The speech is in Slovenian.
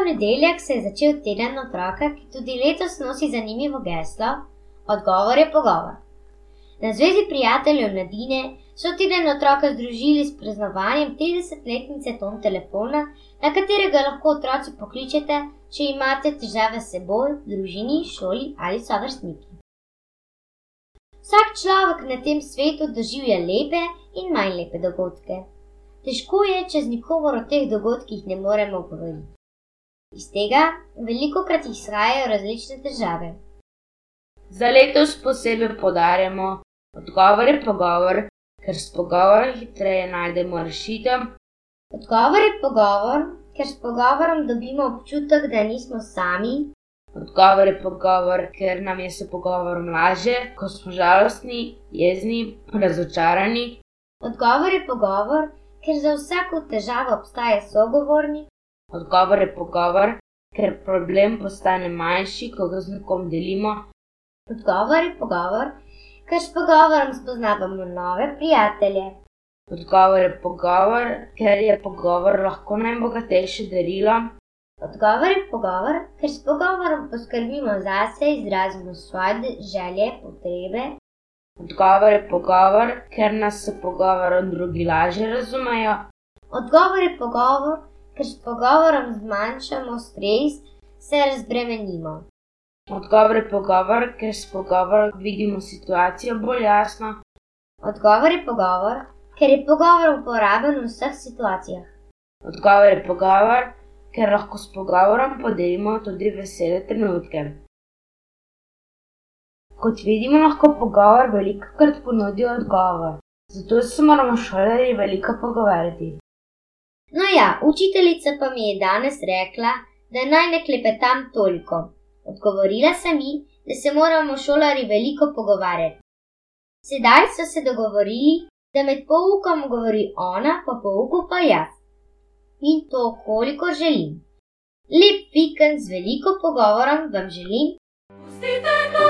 ponedeljek se je začel teden otroka, ki tudi letos nosi zanimivo geslo: Odgovor je pogovor. Na Zvezi prijateljev mladine so teden otroka združili s praznovanjem 30-letnice Tom telefona, na katerega lahko otroci pokličete, če imate težave s seboj, v družini, šoli ali sovrstniki. Vsak človek na tem svetu doživlja lepe in manj lepe dogodke. Težko je, če z nikomer o teh dogodkih ne moremo govoriti. Iz tega velikokrat izhajajo različne težave. Za letos posebej poudarjamo: odgovor je pogovor, ker s pogovorom hitreje najdemo rešitev. Odgovor je pogovor, ker s pogovorom dobimo občutek, da nismo sami. Odgovor je pogovor, ker nam je s pogovorom lažje, ko smo žalostni, jezni, razočarani. Odgovor je pogovor, ker za vsako težavo obstaja sogovornik. Odgovor je pogovor, ker problem postane manjši, ko ga z nekom delimo. Odgovor je pogovor, ker s pogovorom spoznavamo nove prijatelje. Odgovor je pogovor, ker je pogovor lahko najbogatejše darilo. Odgovor je pogovor, ker s pogovorom poskrbimo zase, izrazimo svoje želje, potrebe. Odgovor je pogovor, ker nas s pogovorom drugi lažje razumejo. Odgovor je pogovor, ker s pogovorom zmanjšamo stres, se razbremenimo. Odgovor je pogovor, ker s pogovorom vidimo situacijo bolj jasno. Odgovor je pogovor, ker je pogovor uporaben v vseh situacijah. Odgovor je pogovor, ker lahko s pogovorom podelimo tudi vesele trenutke. Kot vidimo, lahko pogovor velikokrat ponudi odgovor, zato se moramo šolarji veliko pogovarjati. No ja, učiteljica pa mi je danes rekla, da naj ne klepetam toliko. Odgovorila sem ji, da se moramo šolarji veliko pogovarjati. Sedaj so se dogovorili, da med poukom govori ona, po pouku pa jaz. In to, koliko želim. Lep vikend z veliko pogovorom vam želim.